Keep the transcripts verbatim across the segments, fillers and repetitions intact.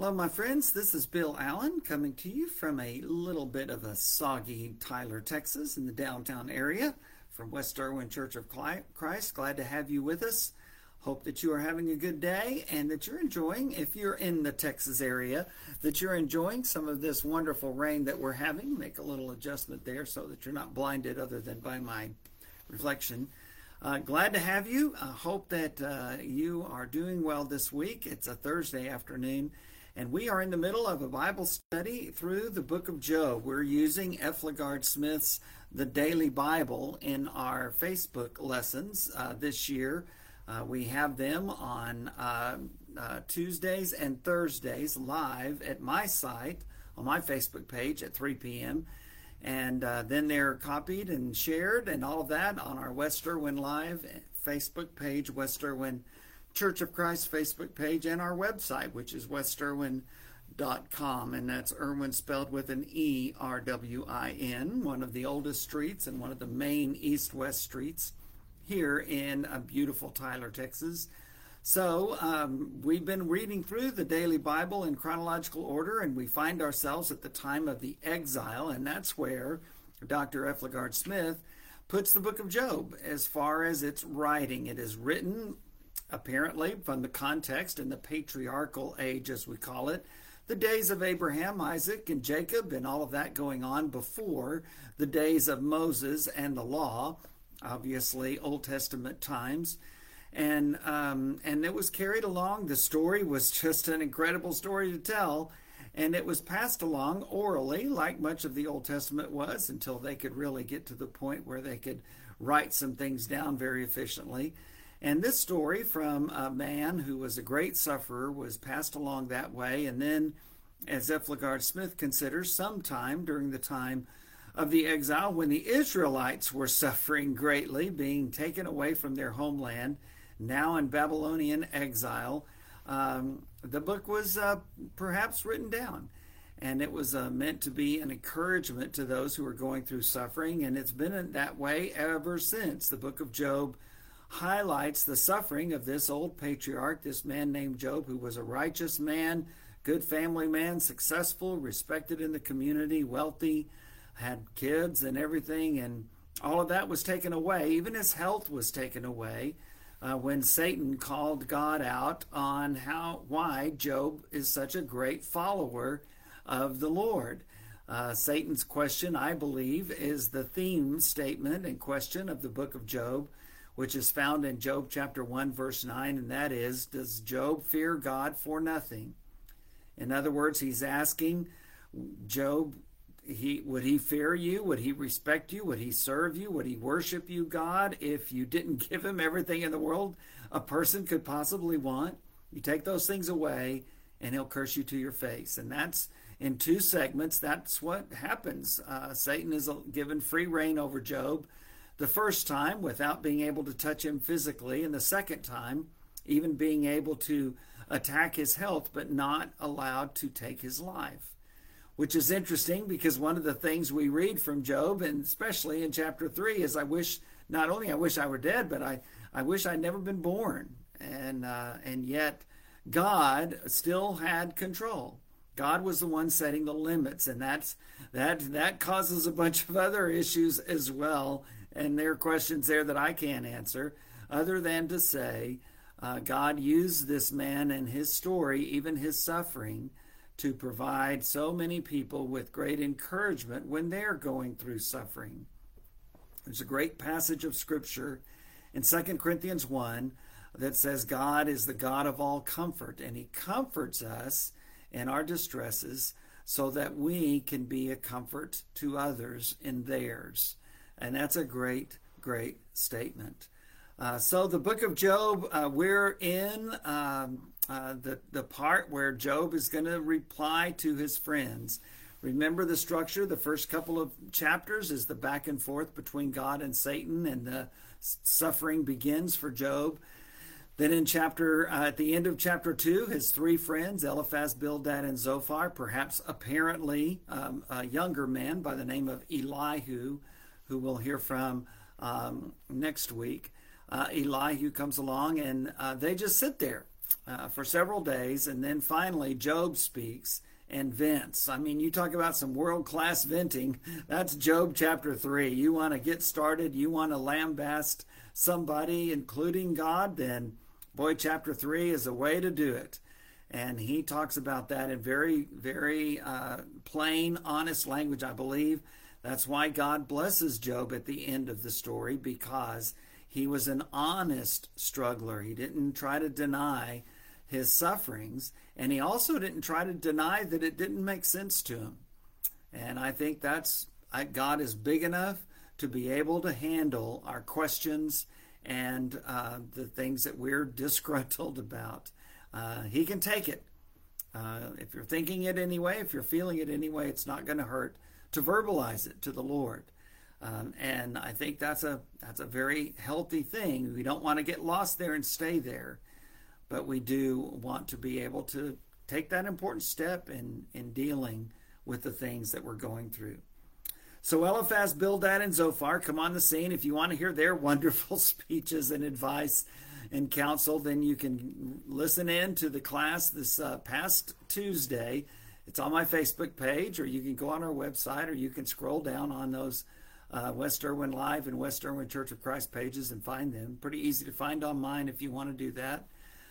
Hello, my friends. This is Bill Allen coming to you from a little bit of a soggy Tyler, Texas, in the downtown area from West Erwin Church of Christ. Glad to have you with us. Hope that you are having a good day and that you're enjoying, if you're in the Texas area, that you're enjoying some of this wonderful rain that we're having. Make a little adjustment there so that you're not blinded other than by my reflection. Uh, glad to have you. I hope that uh, you are doing well this week. It's a Thursday afternoon, and we are in the middle of a Bible study through the book of Job. We're using F. LaGard Smith's The Daily Bible in our Facebook lessons uh, this year. Uh, we have them on uh, uh, Tuesdays and Thursdays live at my site on my Facebook page at three p.m. And uh, then they're copied and shared and all of that on our West Erwin Live Facebook page, West Erwin Church of Christ Facebook page, and our website, which is west erwin dot com. And that's Erwin spelled with an E R W I N, one of the oldest streets and one of the main east-west streets here in a beautiful Tyler, Texas. So um, we've been reading through the Daily Bible in chronological order, and we find ourselves at the time of the exile, and that's where Doctor F. LaGard Smith puts the book of Job as far as its writing. It is written, apparently, from the context in the patriarchal age, as we call it, the days of Abraham, Isaac, and Jacob, and all of that going on before the days of Moses and the law, obviously Old Testament times. And um, and it was carried along. The story was just an incredible story to tell, and it was passed along orally, like much of the Old Testament was, until they could really get to the point where they could write some things down very efficiently. And this story from a man who was a great sufferer was passed along that way, and then, as F. LaGard Smith considers, sometime during the time of the exile, when the Israelites were suffering greatly, being taken away from their homeland, now in Babylonian exile, um, the book was uh, perhaps written down. And it was uh, meant to be an encouragement to those who are going through suffering, and it's been that way ever since. The book of Job highlights the suffering of this old patriarch, this man named Job, who was a righteous man, good family man, successful, respected in the community, wealthy, had kids and everything, and all of that was taken away. Even his health was taken away uh, when Satan called God out on how why Job is such a great follower of the Lord. Uh, Satan's question, I believe, is the theme statement and question of the book of Job, which is found in Job chapter one, verse nine, and that is, does Job fear God for nothing? In other words, he's asking Job, He would he fear you? Would he respect you? Would he serve you? Would he worship you, God, if you didn't give him everything in the world a person could possibly want? You take those things away, and he'll curse you to your face. And that's in two segments. That's what happens. Uh, Satan is given free reign over Job the first time without being able to touch him physically, and the second time even being able to attack his health but not allowed to take his life. Which is interesting, because one of the things we read from Job, and especially in chapter three, is I wish, not only I wish I were dead, but I, I wish I'd never been born. And, uh, and yet God still had control. God was the one setting the limits, and that's, that, that causes a bunch of other issues as well. And there are questions there that I can't answer, other than to say uh, God used this man and his story, even his suffering, to provide so many people with great encouragement when they're going through suffering. There's a great passage of Scripture in Second Corinthians one that says God is the God of all comfort, and he comforts us in our distresses so that we can be a comfort to others in theirs. And that's a great, great statement. Uh, so the book of Job, uh, we're in um, uh, the, the part where Job is going to reply to his friends. Remember the structure. The first couple of chapters is the back and forth between God and Satan, and the suffering begins for Job. Then in chapter, uh, at the end of chapter two, his three friends, Eliphaz, Bildad, and Zophar, perhaps apparently um, a younger man by the name of Elihu, who we'll hear from um, next week. Uh, Elihu comes along, and uh, they just sit there. uh, for several days, and then finally Job speaks and vents. I mean, you talk about some world-class venting. That's Job chapter three. You want to get started, you want to lambaste somebody, including God, then boy, chapter three is a way to do it. And he talks about that in very, very uh, plain, honest language, I believe. That's why God blesses Job at the end of the story, because he was an honest struggler. He didn't try to deny his sufferings, and he also didn't try to deny that it didn't make sense to him. And I think that's, I, God is big enough to be able to handle our questions and uh, the things that we're disgruntled about. Uh, he can take it. Uh, if you're thinking it anyway, if you're feeling it anyway, it's not going to hurt to verbalize it to the Lord. Um, and I think that's a that's a very healthy thing. We don't want to get lost there and stay there, but we do want to be able to take that important step in, in dealing with the things that we're going through. So Eliphaz, Bildad, and Zophar come on the scene. If you want to hear their wonderful speeches and advice and counsel, then you can listen in to the class this uh, past Tuesday. It's on my Facebook page, or you can go on our website, or you can scroll down on those uh, West Erwin Live and West Erwin Church of Christ pages and find them. Pretty easy to find on mine if you want to do that.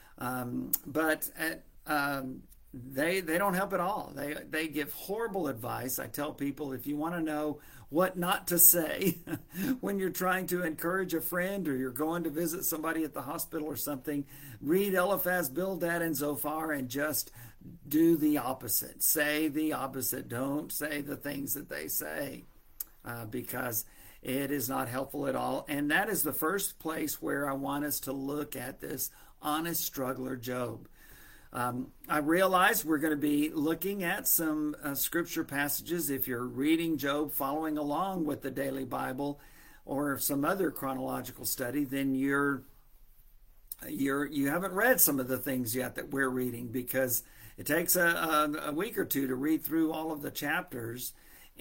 Um, but at, um, they they don't help at all. They they give horrible advice. I tell people, if you want to know what not to say when you're trying to encourage a friend or you're going to visit somebody at the hospital or something, read Eliphaz, Bildad, and Zophar and just do the opposite. Say the opposite. Don't say the things that they say, uh, because it is not helpful at all. And that is the first place where I want us to look at this honest struggler Job. Um, I realize we're going to be looking at some uh, scripture passages. If you're reading Job, following along with the Daily Bible or some other chronological study, then you're you're you haven't read some of the things yet that we're reading, because it takes a, a, a week or two to read through all of the chapters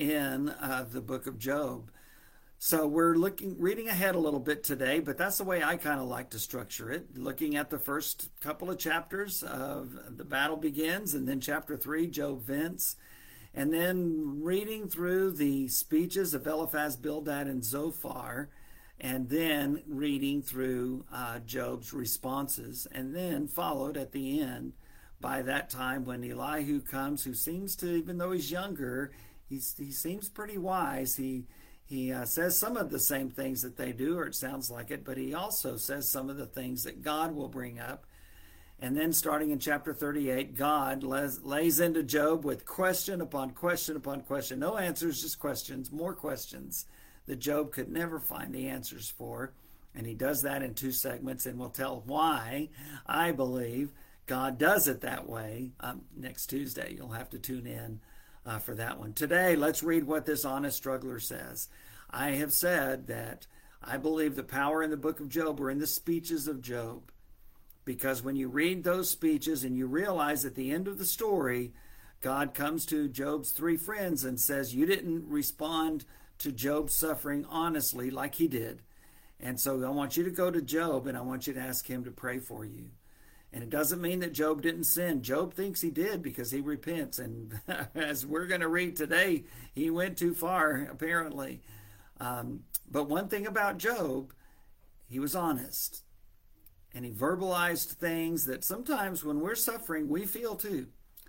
in uh, the book of Job. So we're looking, reading ahead a little bit today, but that's the way I kind of like to structure it. Looking at the first couple of chapters of the battle begins, and then chapter three, Job vents, and then reading through the speeches of Eliphaz, Bildad, and Zophar, and then reading through uh, Job's responses, and then followed at the end by that time when Elihu comes, who seems to, even though he's younger, he's, he seems pretty wise. He He uh, says some of the same things that they do, or it sounds like it, but he also says some of the things that God will bring up. And then starting in chapter thirty-eight, God lays, lays into Job with question upon question upon question. No answers, just questions, more questions that Job could never find the answers for. And he does that in two segments, and we'll tell why I believe God does it that way um, next Tuesday. You'll have to tune in Uh, for that one. Today, let's read what this honest struggler says. I have said that I believe the power in the book of Job are in the speeches of Job, because when you read those speeches and you realize at the end of the story, God comes to Job's three friends and says, you didn't respond to Job's suffering honestly like he did. And so I want you to go to Job and I want you to ask him to pray for you. And it doesn't mean that Job didn't sin. Job thinks he did because he repents. And as we're going to read today, he went too far, apparently. Um, but one thing about Job, he was honest. And he verbalized things that sometimes when we're suffering, we feel too.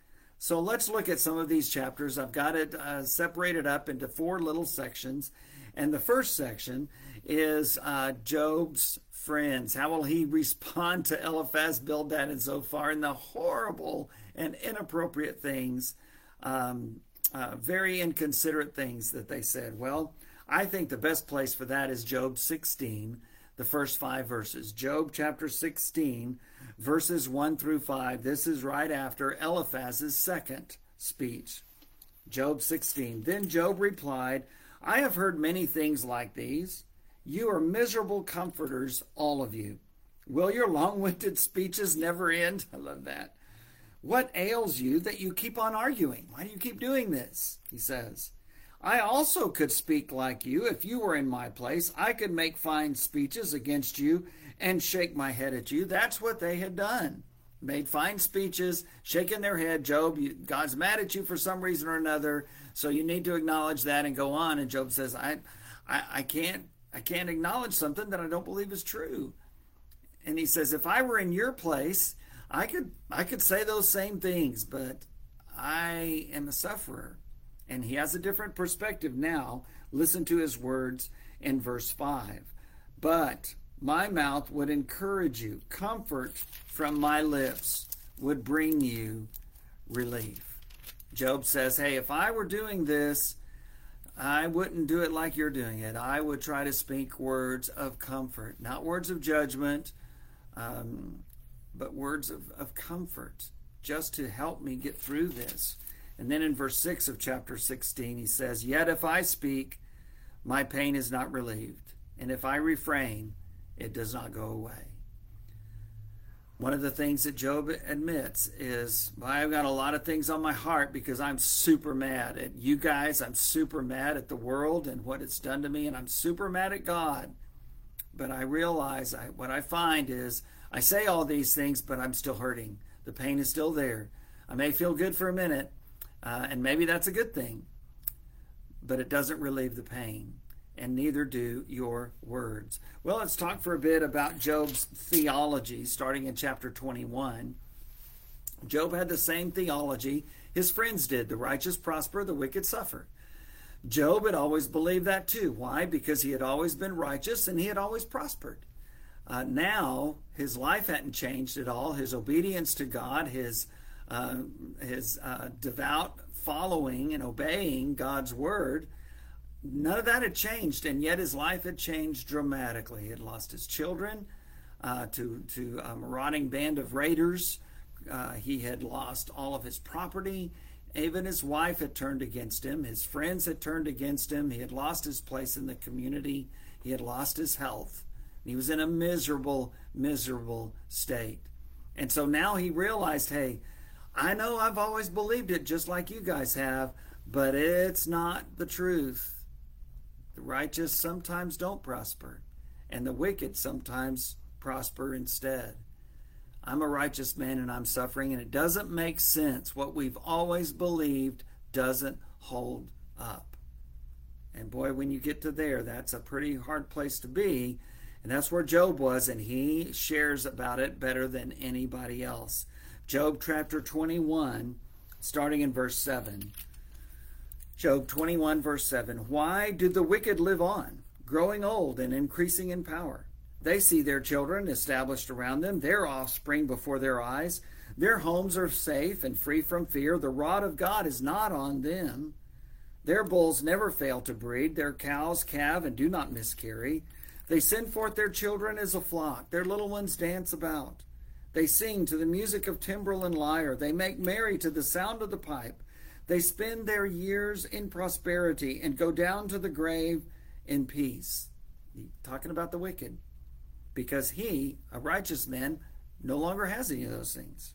So let's look at some of these chapters. I've got it uh, separated up into four little sections. And the first section is uh, Job's friends. How will he respond to Eliphaz, Bildad, and Zophar, and the horrible and inappropriate things, um, uh, very inconsiderate things that they said? Well, I think the best place for that is Job sixteen, the first five verses. Job chapter sixteen, verses one through five. This is right after Eliphaz's second speech. Job sixteen. Then Job replied, I have heard many things like these. You are miserable comforters, all of you. Will your long-winded speeches never end? I love that. What ails you that you keep on arguing? Why do you keep doing this? He says. I also could speak like you. If you were in my place, I could make fine speeches against you and shake my head at you. That's what they had done. made fine speeches, shaking their head. Job, you, God's mad at you for some reason or another, so you need to acknowledge that and go on. And Job says, I, I, I can't, I can't acknowledge something that I don't believe is true. And he says, if I were in your place, I could, I could say those same things, but I am a sufferer. And he has a different perspective now. Listen to his words in verse five. But my mouth would encourage you. Comfort from my lips would bring you relief. Job says, hey, if I were doing this, I wouldn't do it like you're doing it. I would try to speak words of comfort, not words of judgment, um, but words of, of comfort, just to help me get through this. And then in verse six of chapter sixteen, he says, yet if I speak, my pain is not relieved. And if I refrain, it does not go away. One of the things that Job admits is, well, I've got a lot of things on my heart because I'm super mad at you guys. I'm super mad at the world and what it's done to me. And I'm super mad at God. But I realize I, what I find is I say all these things, but I'm still hurting. The pain is still there. I may feel good for a minute, uh, and maybe that's a good thing, but it doesn't relieve the pain, and neither do your words. Well, let's talk for a bit about Job's theology, starting in chapter twenty-one. Job had the same theology his friends did. The righteous prosper, the wicked suffer. Job had always believed that too. Why? Because he had always been righteous and he had always prospered. Uh, now, his life hadn't changed at all. His obedience to God, his, uh, his uh, devout following and obeying God's word, none of that had changed, and yet his life had changed dramatically. He had lost his children uh, to, to a marauding band of raiders. Uh, he had lost all of his property. Even his wife had turned against him. His friends had turned against him. He had lost his place in the community. He had lost his health. He was in a miserable, miserable state. And so now he realized, hey, I know I've always believed it just like you guys have, but it's not the truth. The righteous sometimes don't prosper, and the wicked sometimes prosper instead. I'm a righteous man and I'm suffering, and it doesn't make sense. What we've always believed doesn't hold up. And boy, when you get to there, that's a pretty hard place to be. And that's where Job was, and he shares about it better than anybody else. Job chapter twenty-one, starting in verse seven. Job twenty-one, verse seven. Why do the wicked live on, growing old and increasing in power? They see their children established around them, their offspring before their eyes. Their homes are safe and free from fear. The rod of God is not on them. Their bulls never fail to breed. Their cows calve and do not miscarry. They send forth their children as a flock. Their little ones dance about. They sing to the music of timbrel and lyre. They make merry to the sound of the pipe. They spend their years in prosperity and go down to the grave in peace. Talking about the wicked. Because he, a righteous man, no longer has any of those things.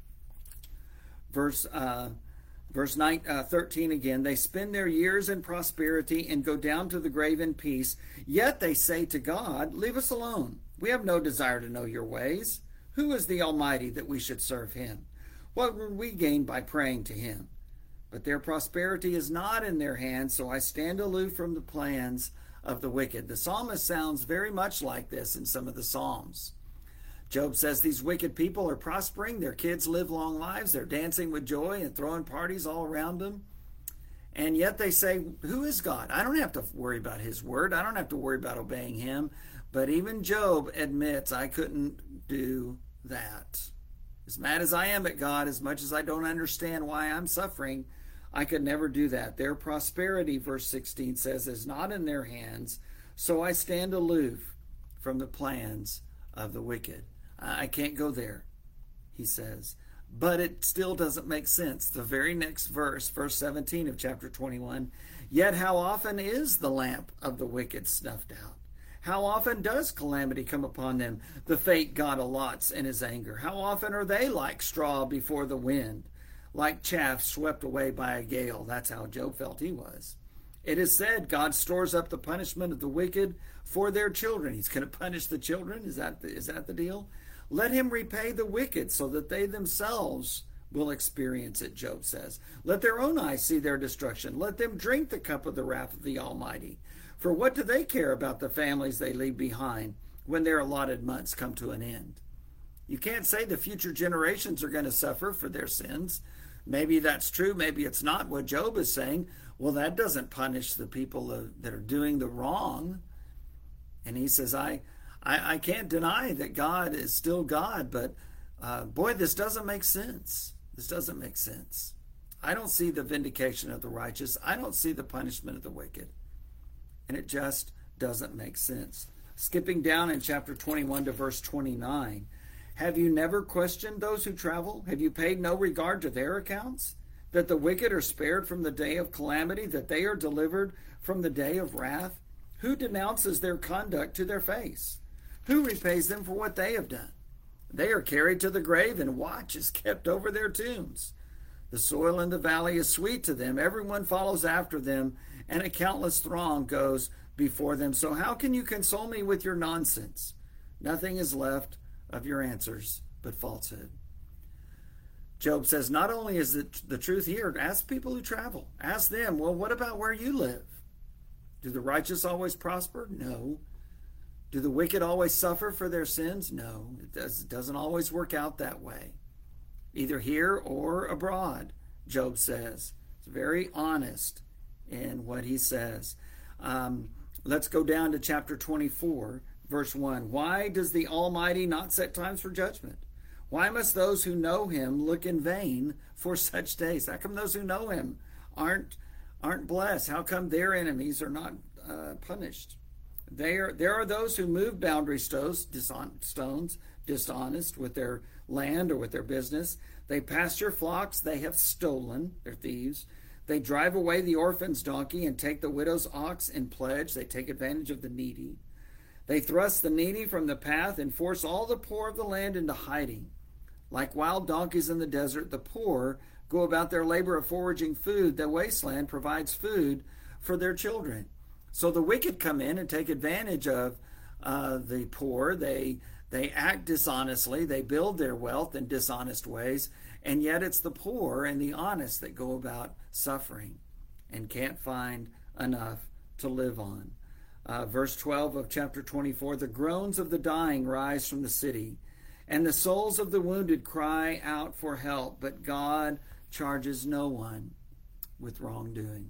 Verse uh, verse nine, uh, thirteen again. They spend their years in prosperity and go down to the grave in peace. Yet they say to God, leave us alone. We have no desire to know your ways. Who is the Almighty that we should serve him? What would we gain by praying to him? But their prosperity is not in their hands, so I stand aloof from the plans of the wicked. The psalmist sounds very much like this in some of the Psalms. Job says these wicked people are prospering. Their kids live long lives. They're dancing with joy and throwing parties all around them. And yet they say, who is God? I don't have to worry about his word. I don't have to worry about obeying him. But even Job admits, I couldn't do that. As mad as I am at God, as much as I don't understand why I'm suffering, I could never do that. Their prosperity, verse sixteen says, is not in their hands, so I stand aloof from the plans of the wicked. I can't go there, he says. But it still doesn't make sense. The very next verse, verse seventeen of chapter twenty-one, yet how often is the lamp of the wicked snuffed out? How often does calamity come upon them, the fate God allots in his anger? How often are they like straw before the wind, like chaff swept away by a gale? That's how Job felt he was. It is said God stores up the punishment of the wicked for their children. He's going to punish the children. Is that the, is that the deal? Let him repay the wicked so that they themselves will experience it, Job says. Let their own eyes see their destruction. Let them drink the cup of the wrath of the Almighty. For what do they care about the families they leave behind when their allotted months come to an end? You can't say the future generations are going to suffer for their sins. Maybe that's true, maybe it's not. What Job is saying, well, that doesn't punish the people that are doing the wrong. And he says, I, I, I can't deny that God is still God, but uh, boy, this doesn't make sense. This doesn't make sense. I don't see the vindication of the righteous. I don't see the punishment of the wicked. And it just doesn't make sense. Skipping down in chapter twenty-one to verse twenty-nine. Have you never questioned those who travel? Have you paid no regard to their accounts? That the wicked are spared from the day of calamity, that they are delivered from the day of wrath? Who denounces their conduct to their face? Who repays them for what they have done? They are carried to the grave, and watch is kept over their tombs. The soil in the valley is sweet to them. Everyone follows after them, and a countless throng goes before them. So how can you console me with your nonsense? Nothing is left of your answers but falsehood. Job says, not only is it the truth here, ask people who travel. Ask them, well, what about where you live? Do the righteous always prosper? No. Do the wicked always suffer for their sins? No. It, does, it doesn't always work out that way. Either here or abroad, Job says. It's very honest in what he says. Um, let's go down to chapter twenty-four, verse one. Why does the Almighty not set times for judgment? Why must those who know him look in vain for such days? How come those who know him aren't aren't blessed? How come their enemies are not uh, punished? There, there are those who move boundary stones, dishon- stones, dishonest with their land or with their business. They pasture flocks they have stolen. They're thieves. They drive away the orphan's donkey and take the widow's ox in pledge. They take advantage of the needy. They thrust the needy from the path and force all the poor of the land into hiding. Like wild donkeys in the desert, the poor go about their labor of foraging food. The wasteland provides food for their children. So the wicked come in and take advantage of uh, the poor. They they act dishonestly. They build their wealth in dishonest ways. And yet it's the poor and the honest that go about suffering and can't find enough to live on. Uh, verse twelve of chapter twenty-four, the groans of the dying rise from the city, and the souls of the wounded cry out for help, but God charges no one with wrongdoing.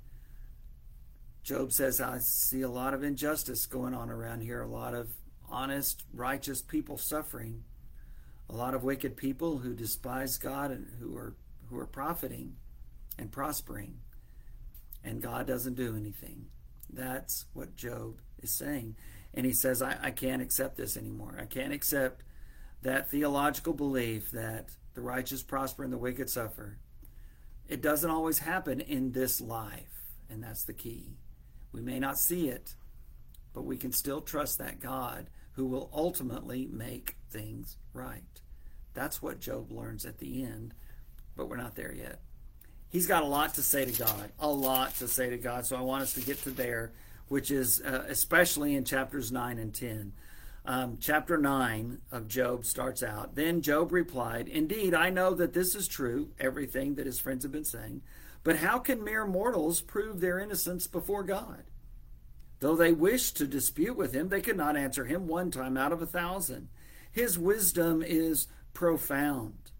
Job says, I see a lot of injustice going on around here, a lot of honest, righteous people suffering, a lot of wicked people who despise God and who are who are profiting and prospering, and God doesn't do anything. That's what Job is saying. And he says, I, I can't accept this anymore. I can't accept that theological belief that the righteous prosper and the wicked suffer. It doesn't always happen in this life, and that's the key. We may not see it, but we can still trust that God who will ultimately make things right. That's what Job learns at the end, but we're not there yet. He's got a lot to say to God, a lot to say to God, so I want us to get to there, which is uh, especially in chapters nine and ten. Um, chapter nine of Job starts out, then Job replied, indeed, I know that this is true, everything that his friends have been saying, but how can mere mortals prove their innocence before God? Though they wished to dispute with him, they could not answer him one time out of a thousand. His wisdom is profound.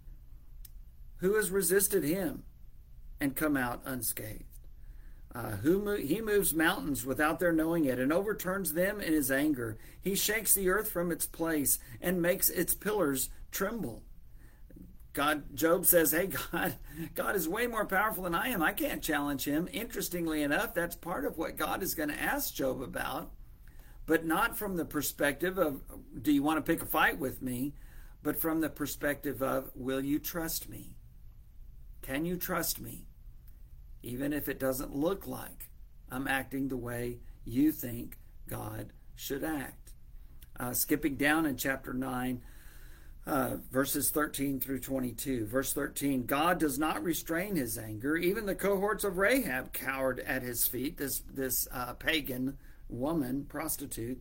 Who has resisted him and come out unscathed? Uh, who mo- he moves mountains without their knowing it and overturns them in his anger. He shakes the earth from its place and makes its pillars tremble. God, Job says, hey, God, God is way more powerful than I am. I can't challenge him. Interestingly enough, that's part of what God is going to ask Job about, but not from the perspective of, do you want to pick a fight with me? But from the perspective of, will you trust me? Can you trust me? Even if it doesn't look like I'm acting the way you think God should act. Uh, skipping down in chapter nine, uh, verses thirteen through twenty-two. Verse thirteen, God does not restrain his anger. Even the cohorts of Rahab cowered at his feet, this, this uh, pagan woman, prostitute.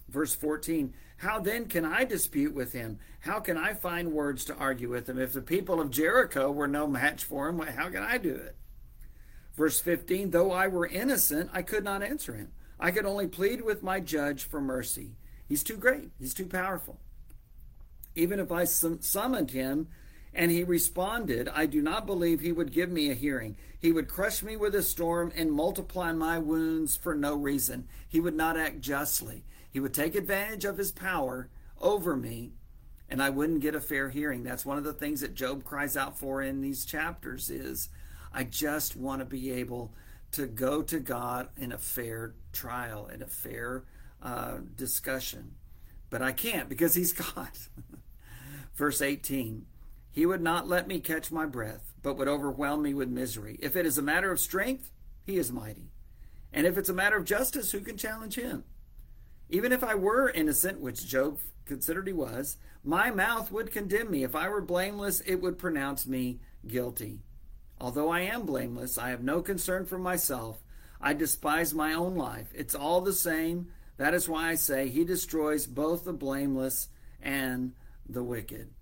Verse fourteen, how then can I dispute with him? How can I find words to argue with him? If the people of Jericho were no match for him, how can I do it? Verse fifteen, though I were innocent, I could not answer him. I could only plead with my judge for mercy. He's too great. He's too powerful. Even if I summoned him and he responded, I do not believe he would give me a hearing. He would crush me with a storm and multiply my wounds for no reason. He would not act justly. He would take advantage of his power over me, and I wouldn't get a fair hearing. That's one of the things that Job cries out for in these chapters is, I just want to be able to go to God in a fair trial, in a fair uh, discussion. But I can't because he's God. Verse eighteen, he would not let me catch my breath, but would overwhelm me with misery. If it is a matter of strength, he is mighty. And if it's a matter of justice, who can challenge him? Even if I were innocent, which Job considered he was, my mouth would condemn me. If I were blameless, it would pronounce me guilty. Although I am blameless, I have no concern for myself. I despise my own life. It's all the same. That is why I say he destroys both the blameless and the wicked.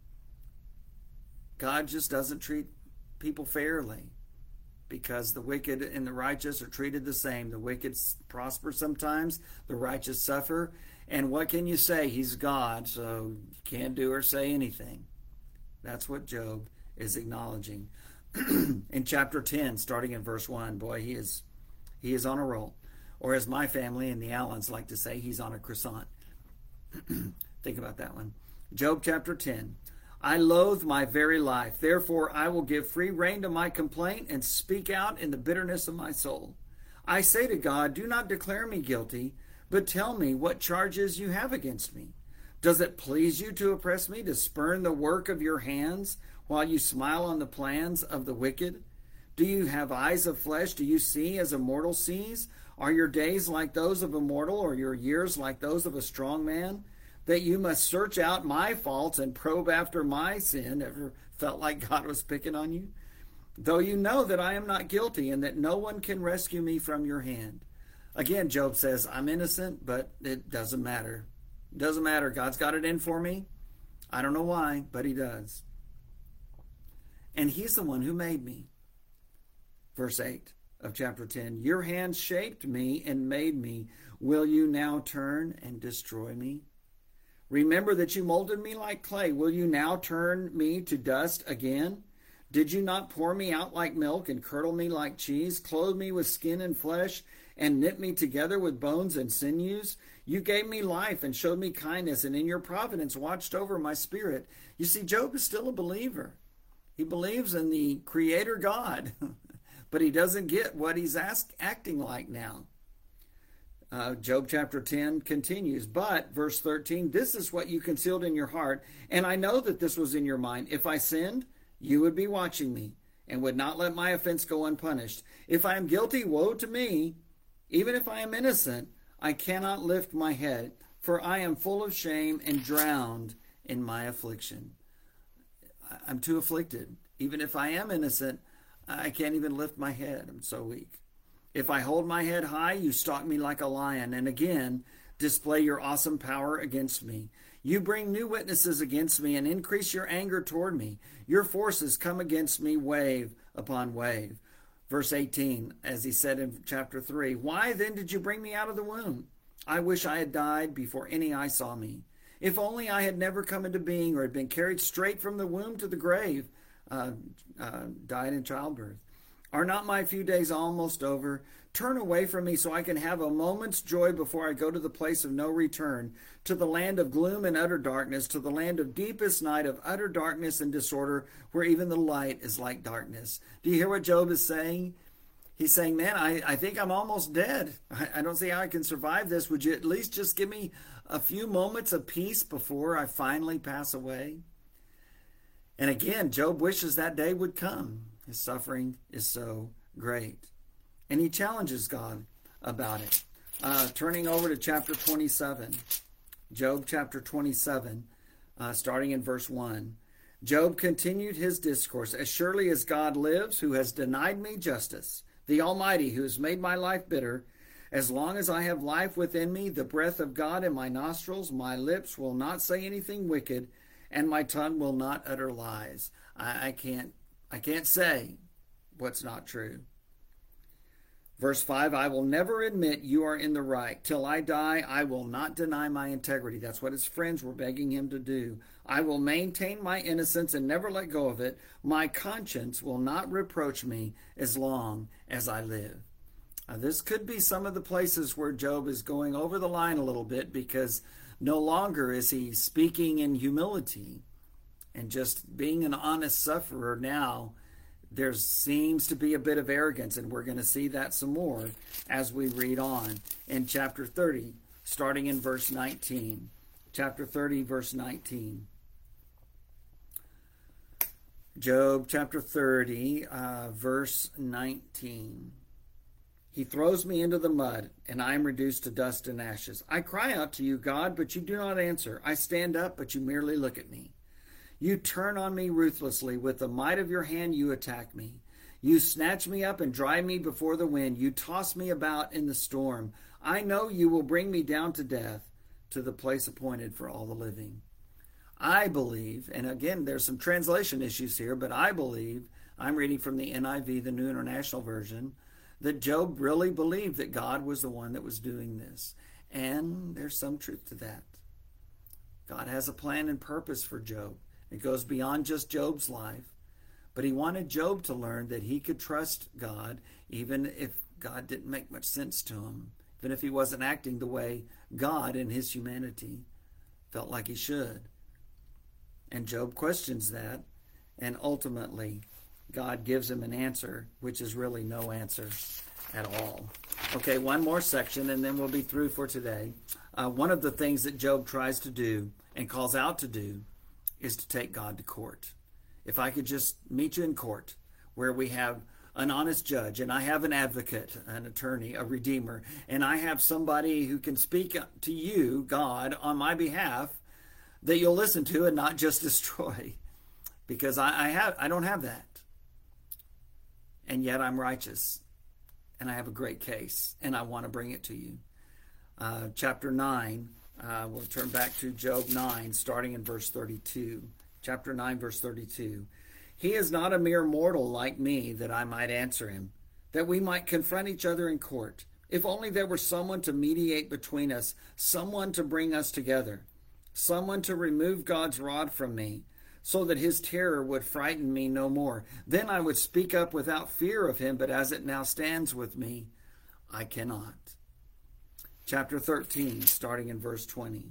God just doesn't treat people fairly because the wicked and the righteous are treated the same. The wicked prosper sometimes, the righteous suffer. And what can you say? He's God, so you can't do or say anything. That's what Job is acknowledging. In chapter ten, starting in verse one, boy, he is he is on a roll. Or as my family and the Allens like to say, he's on a croissant. Think about that one. Job chapter ten. I loathe my very life. Therefore, I will give free rein to my complaint and speak out in the bitterness of my soul. I say to God, do not declare me guilty, but tell me what charges you have against me. Does it please you to oppress me, to spurn the work of your hands while you smile on the plans of the wicked? Do you have eyes of flesh? Do you see as a mortal sees? Are your days like those of a mortal, or your years like those of a strong man? That you must search out my faults and probe after my sin. Ever felt like God was picking on you? Though you know that I am not guilty and that no one can rescue me from your hand. Again, Job says, I'm innocent, but it doesn't matter. It doesn't matter. God's got it in for me. I don't know why, but he does. And he's the one who made me. Verse eight of chapter ten. Your hand shaped me and made me. Will you now turn and destroy me? Remember that you molded me like clay. Will you now turn me to dust again? Did you not pour me out like milk and curdle me like cheese, clothe me with skin and flesh, and knit me together with bones and sinews? You gave me life and showed me kindness, and in your providence watched over my spirit. You see, Job is still a believer. He believes in the Creator God, but he doesn't get what he's ask, acting like now. Uh, Job chapter ten continues, but verse thirteen, this is what you concealed in your heart, and I know that this was in your mind. If I sinned, you would be watching me and would not let my offense go unpunished. If I am guilty, woe to me. Even if I am innocent, I cannot lift my head, for I am full of shame and drowned in my affliction. I'm too afflicted. Even if I am innocent, I can't even lift my head. I'm so weak. If I hold my head high, you stalk me like a lion, and again display your awesome power against me. You bring new witnesses against me and increase your anger toward me. Your forces come against me wave upon wave. Verse eighteen, as he said in chapter three, why then did you bring me out of the womb? I wish I had died before any eye saw me. If only I had never come into being or had been carried straight from the womb to the grave, uh, uh, died in childbirth. Are not my few days almost over? Turn away from me so I can have a moment's joy before I go to the place of no return, to the land of gloom and utter darkness, to the land of deepest night, of utter darkness and disorder, where even the light is like darkness. Do you hear what Job is saying? He's saying, man, I, I think I'm almost dead. I, I don't see how I can survive this. Would you at least just give me a few moments of peace before I finally pass away? And again, Job wishes that day would come. His suffering is so great. And he challenges God about it. Uh, turning over to chapter twenty-seven. Job chapter twenty-seven, uh, starting in verse one. Job continued his discourse. As surely as God lives, who has denied me justice, the Almighty, who has made my life bitter, As long as I have life within me, the breath of God in my nostrils, my lips will not say anything wicked, and my tongue will not utter lies. I, I can't I can't say what's not true. Verse five, I will never admit you are in the right. Till I die, I will not deny my integrity. That's what his friends were begging him to do. I will maintain my innocence and never let go of it. My conscience will not reproach me as long as I live. Uh, this could be some of the places where Job is going over the line a little bit, because no longer is he speaking in humility and just being an honest sufferer. Now there seems to be a bit of arrogance, and we're going to see that some more as we read on in chapter thirty, starting in verse nineteen. Chapter thirty, verse nineteen. Job chapter thirty, uh, verse nineteen. He throws me into the mud, and I am reduced to dust and ashes. I cry out to you, God, but you do not answer. I stand up, but you merely look at me. You turn on me ruthlessly. With the might of your hand, you attack me. You snatch me up and drive me before the wind. You toss me about in the storm. I know you will bring me down to death, to the place appointed for all the living. I believe, and again, there's some translation issues here, but I believe, I'm reading from the N I V, the New International Version, that Job really believed that God was the one that was doing this. And there's some truth to that. God has a plan and purpose for Job. It goes beyond just Job's life. But he wanted Job to learn that he could trust God, even if God didn't make much sense to him, even if he wasn't acting the way God in his humanity felt like he should. And Job questions that, and ultimately God gives him an answer, which is really no answer at all. Okay, one more section, and then we'll be through for today. Uh, one of the things that Job tries to do and calls out to do is to take God to court. If I could just meet you in court, where we have an honest judge, and I have an advocate, an attorney, a redeemer, and I have somebody who can speak to you, God, on my behalf, that you'll listen to and not just destroy. Because I, I have I don't have that. And yet I'm righteous, and I have a great case, and I want to bring it to you. Uh, chapter nine, uh, we'll turn back to Job nine, starting in verse thirty-two. Chapter nine, verse thirty-two. He is not a mere mortal like me, that I might answer him, that we might confront each other in court. If only there were someone to mediate between us, someone to bring us together, someone to remove God's rod from me, so that his terror would frighten me no more. Then I would speak up without fear of him, but as it now stands with me, I cannot. Chapter thirteen, starting in verse twenty.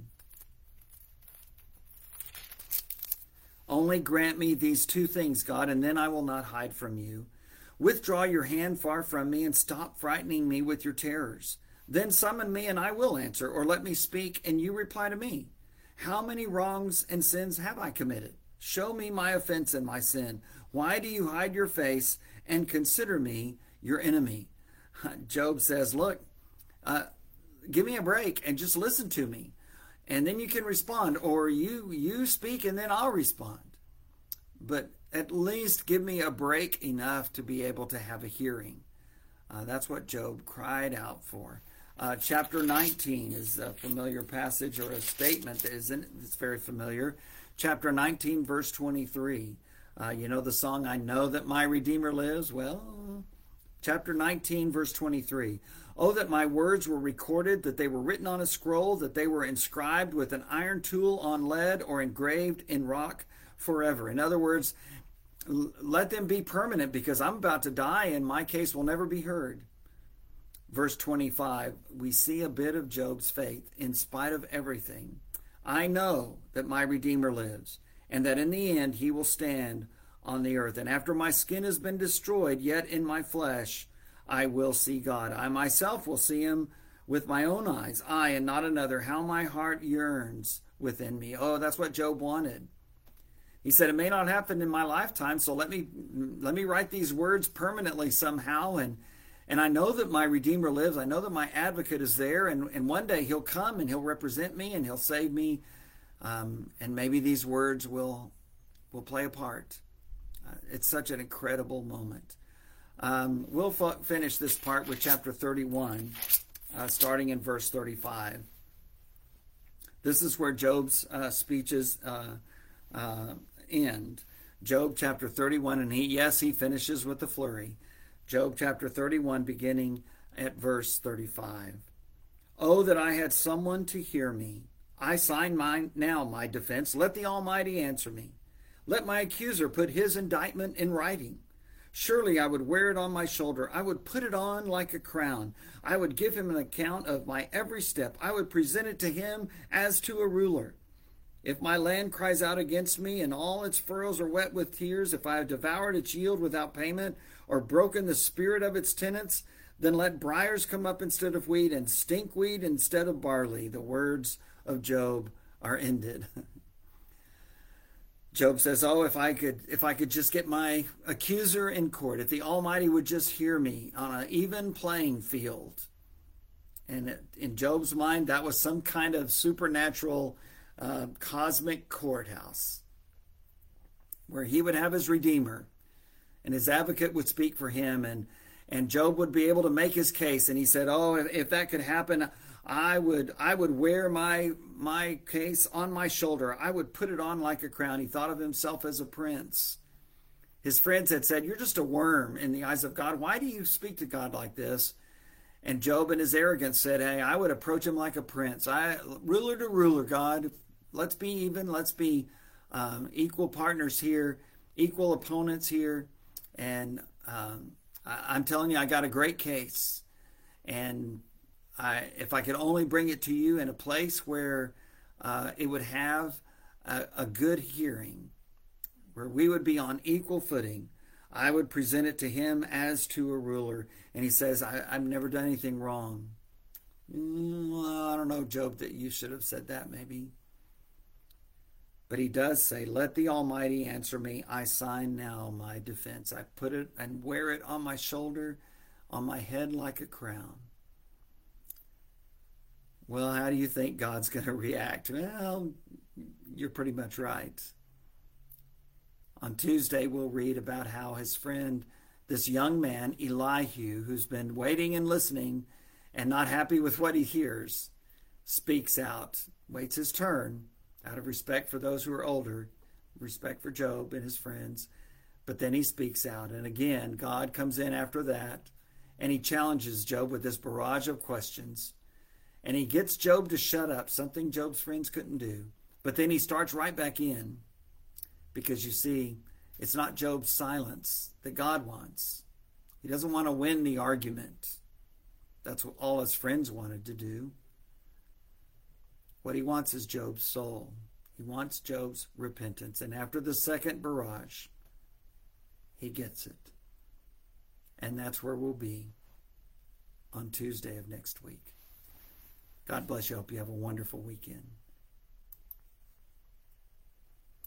Only grant me these two things, God, and then I will not hide from you. Withdraw your hand far from me and stop frightening me with your terrors. Then summon me and I will answer, or let me speak and you reply to me. How many wrongs and sins have I committed? Show me my offense and my sin. Why do you hide your face and consider me your enemy? Job says, look, uh, give me a break and just listen to me. And then you can respond, or you, you speak and then I'll respond. But at least give me a break enough to be able to have a hearing. Uh, that's what Job cried out for. Uh, chapter nineteen is a familiar passage, or a statement that isn't, it's very familiar. Chapter nineteen, verse twenty-three. Uh, you know the song, I Know That My Redeemer Lives? Well, chapter nineteen, verse twenty-three. Oh, that my words were recorded, that they were written on a scroll, that they were inscribed with an iron tool on lead, or engraved in rock forever. In other words, l- let them be permanent, because I'm about to die and my case will never be heard. Verse twenty-five, we see a bit of Job's faith in spite of everything. I know that my Redeemer lives, and that in the end he will stand on the earth. And after my skin has been destroyed, yet in my flesh I will see God. I myself will see him with my own eyes, I and not another. How my heart yearns within me. Oh, that's what Job wanted. He said, it may not happen in my lifetime, so let me let me write these words permanently somehow. And And I know that my Redeemer lives. I know that my advocate is there. And, and one day he'll come and he'll represent me and he'll save me. Um, and maybe these words will, will play a part. Uh, it's such an incredible moment. Um, we'll f- finish this part with chapter thirty-one. uh, starting in verse thirty-five. This is where Job's uh, speeches uh, uh, end. Job chapter thirty-one, and he, yes, he finishes with a flurry. Job chapter thirty-one, beginning at verse thirty-five. Oh, that I had someone to hear me. I sign mine now my defense. Let the Almighty answer me. Let my accuser put his indictment in writing. Surely I would wear it on my shoulder. I would put it on like a crown. I would give him an account of my every step. I would present it to him as to a ruler. If my land cries out against me and all its furrows are wet with tears, if I have devoured its yield without payment or broken the spirit of its tenants, then let briars come up instead of wheat and stinkweed instead of barley. The words of Job are ended. Job says, oh, if I could if I could just get my accuser in court, if the Almighty would just hear me on an even playing field. And in Job's mind, that was some kind of supernatural uh, cosmic courthouse where he would have his Redeemer and his advocate would speak for him, and, and Job would be able to make his case. And he said, oh, if, if that could happen, I would I would wear my my case on my shoulder. I would put it on like a crown. He thought of himself as a prince. His friends had said, you're just a worm in the eyes of God. Why do you speak to God like this? And Job in his arrogance said, hey, I would approach him like a prince. I ruler to ruler, God. Let's be even. Let's be um, equal partners here, equal opponents here. And um, I, I'm telling you, I got a great case. And I, if I could only bring it to you in a place where uh, it would have a, a good hearing, where we would be on equal footing, I would present it to him as to a ruler. And he says, I, I've never done anything wrong. Mm, well, I don't know, Job, that you should have said that maybe. But he does say, let the Almighty answer me. I sign now my defense. I put it and wear it on my shoulder, on my head like a crown. Well, how do you think God's going to react? Well, you're pretty much right. On Tuesday, we'll read about how his friend, this young man, Elihu, who's been waiting and listening and not happy with what he hears, speaks out, waits his turn out of respect for those who are older, respect for Job and his friends. But then he speaks out. And again, God comes in after that, and he challenges Job with this barrage of questions. And he gets Job to shut up, something Job's friends couldn't do. But then he starts right back in. Because you see, it's not Job's silence that God wants. He doesn't want to win the argument. That's what all his friends wanted to do. What he wants is Job's soul. He wants Job's repentance. And after the second barrage, he gets it. And that's where we'll be on Tuesday of next week. God bless you. I hope you have a wonderful weekend.